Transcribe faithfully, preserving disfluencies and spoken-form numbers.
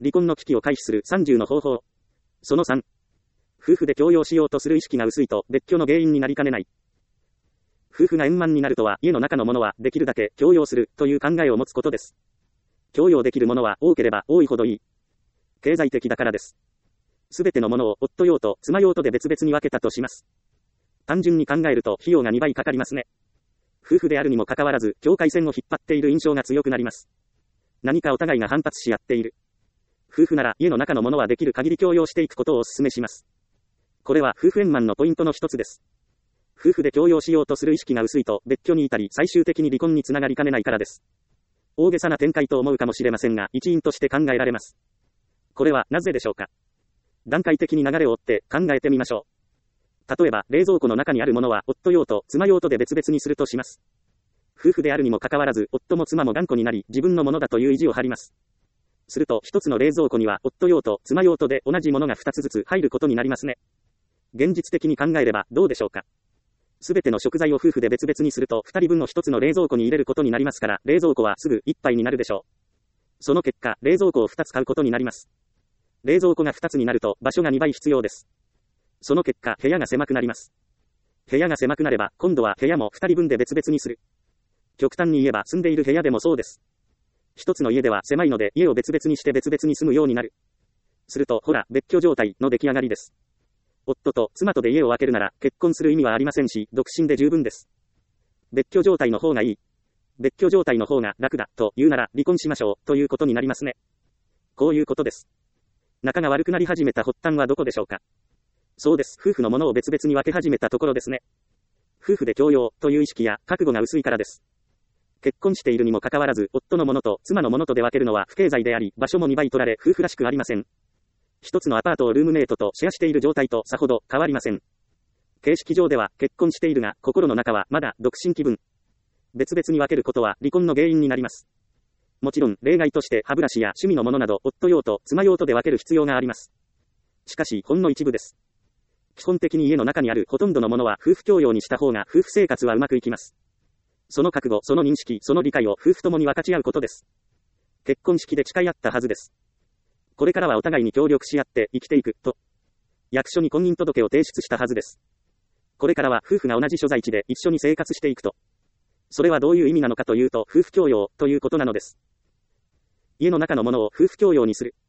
離婚の危機を回避するさんじゅうの方法。そのさん。夫婦で共用しようとする意識が薄いと別居の原因になりかねない。夫婦が円満になるとは、家の中のものはできるだけ共用するという考えを持つことです。共用できるものは多ければ多いほどいい。経済的だからです。すべてのものを夫用と妻用とで別々に分けたとします。単純に考えると費用がにばいかかりますね。夫婦であるにもかかわらず、境界線を引っ張っている印象が強くなります。何かお互いが反発し合っている。夫婦なら家の中のものはできる限り共用していくことをお勧めします。これは夫婦円満のポイントの一つです。夫婦で共用しようとする意識が薄いと別居に至り最終的に離婚につながりかねないからです。大げさな展開と思うかもしれませんが、一因として考えられます。これはなぜでしょうか。段階的に流れを追って考えてみましょう。例えば、冷蔵庫の中にあるものは夫用と妻用とで別々にするとします。夫婦であるにもかかわらず、夫も妻も頑固になり、自分のものだという意地を張ります。すると、一つの冷蔵庫には夫用と妻用とで同じものが二つずつ入ることになりますね。現実的に考えればどうでしょうか。すべての食材を夫婦で別々にすると、二人分の一つの冷蔵庫に入れることになりますから、冷蔵庫はすぐいっぱいになるでしょう。その結果、冷蔵庫を二つ買うことになります。冷蔵庫が二つになると、場所がにばい必要です。その結果、部屋が狭くなります。部屋が狭くなれば、今度は部屋も二人分で別々にする。極端に言えば住んでいる部屋でもそうです。一つの家では狭いので、家を別々にして別々に住むようになる。すると、ほら、別居状態の出来上がりです。夫と妻とで家を分けるなら、結婚する意味はありませんし、独身で十分です。別居状態の方がいい。別居状態の方が楽だ、と言うなら、離婚しましょう、ということになりますね。こういうことです。仲が悪くなり始めた発端はどこでしょうか。そうです。夫婦のものを別々に分け始めたところですね。夫婦で共用という意識や覚悟が薄いからです。結婚しているにもかかわらず、夫のものと妻のものとで分けるのは不経済であり、場所もにばい取られ、夫婦らしくありません。一つのアパートをルームメイトとシェアしている状態とさほど変わりません。形式上では結婚しているが、心の中はまだ独身気分。別々に分けることは離婚の原因になります。もちろん、例外として歯ブラシや趣味のものなど、夫用と妻用とで分ける必要があります。しかし、ほんの一部です。基本的に家の中にあるほとんどのものは夫婦共用にした方が夫婦生活はうまくいきます。その覚悟、その認識、その理解を夫婦ともに分かち合うことです。結婚式で誓い合ったはずです。これからはお互いに協力し合って生きていく、と。役所に婚姻届を提出したはずです。これからは夫婦が同じ所在地で一緒に生活していくと。それはどういう意味なのかというと、夫婦共用ということなのです。家の中のものを夫婦共用にする。